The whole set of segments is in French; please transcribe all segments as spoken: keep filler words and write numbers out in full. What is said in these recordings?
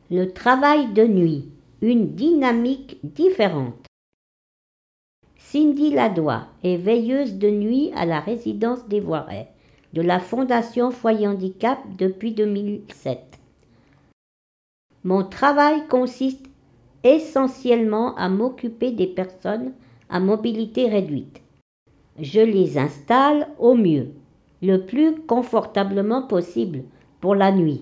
Le travail de nuit, une dynamique différente. Cindy Ladoie est veilleuse de nuit à la résidence des Voirets de la Fondation Foyer Handicap depuis deux mille sept. Mon travail consiste essentiellement à m'occuper des personnes à mobilité réduite. Je les installe au mieux, le plus confortablement possible pour la nuit.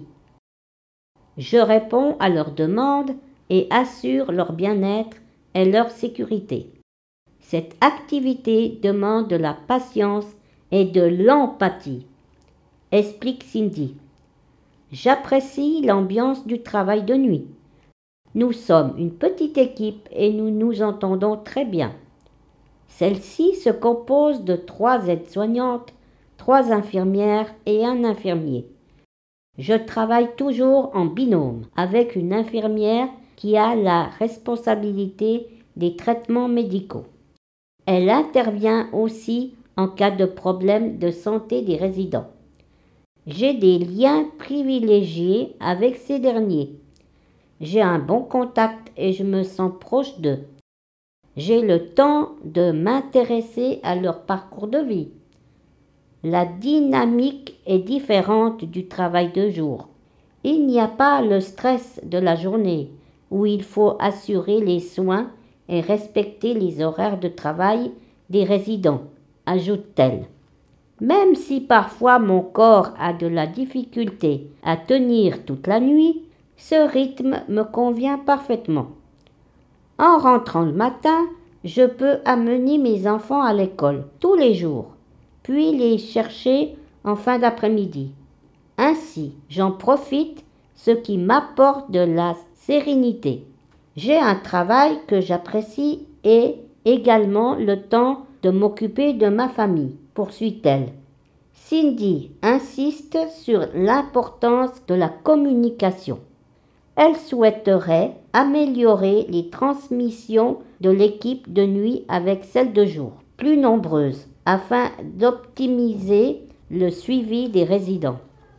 Je réponds à leurs demandes et assure leur bien-être et leur sécurité. Cette activité demande de la patience et de l'empathie, explique Cindy. J'apprécie l'ambiance du travail de nuit. Nous sommes une petite équipe et nous nous entendons très bien. Celle-ci se compose de trois aides-soignantes, trois infirmières et un infirmier. Je travaille toujours en binôme avec une infirmière qui a la responsabilité des traitements médicaux. Elle intervient aussi en cas de problème de santé des résidents. J'ai des liens privilégiés avec ces derniers. J'ai un bon contact et je me sens proche d'eux. J'ai le temps de m'intéresser à leur parcours de vie. La dynamique est différente du travail de jour. Il n'y a pas le stress de la journée où il faut assurer les soins et respecter les horaires de travail des résidents, ajoute-t-elle. Même si parfois mon corps a de la difficulté à tenir toute la nuit, ce rythme me convient parfaitement. En rentrant le matin, je peux amener mes enfants à l'école tous les jours, puis les chercher en fin d'après-midi. Ainsi, j'en profite, ce qui m'apporte de la sérénité. J'ai un travail que j'apprécie et également le temps de m'occuper de ma famille, poursuit-elle. Cindy insiste sur l'importance de la communication. Elle souhaiterait améliorer les transmissions de l'équipe de nuit avec celle de jour, plus nombreuses, afin d'optimiser le suivi des résidents.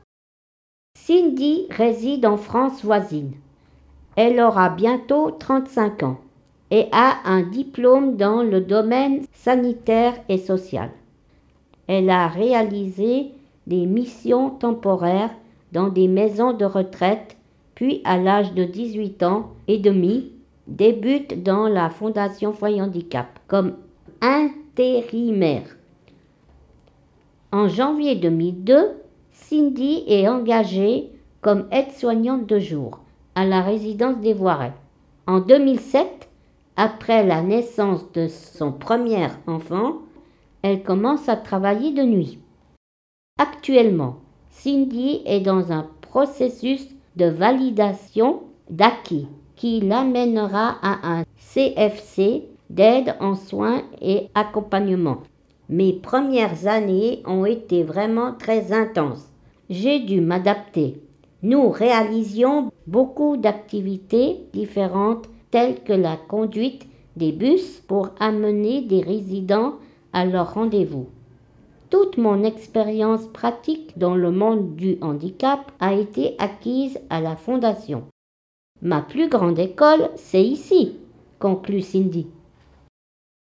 Cindy réside en France voisine. Elle aura bientôt trente-cinq ans et a un diplôme dans le domaine sanitaire et social. Elle a réalisé des missions temporaires dans des maisons de retraite, puis à l'âge de dix-huit ans et demi, débute dans la Fondation Foyer Handicap comme intérimaire. En janvier deux mille deux, Cindy est engagée comme aide-soignante de jour à la résidence des Voirets. En deux mille sept, après la naissance de son premier enfant, elle commence à travailler de nuit. Actuellement, Cindy est dans un processus de validation d'acquis qui l'amènera à un C F C d'aide en soins et accompagnement. Mes premières années ont été vraiment très intenses. J'ai dû m'adapter. Nous réalisions beaucoup d'activités différentes telles que la conduite des bus pour amener des résidents à leur rendez-vous. Toute mon expérience pratique dans le monde du handicap a été acquise à la Fondation. Ma plus grande école, c'est ici, conclut Cindy.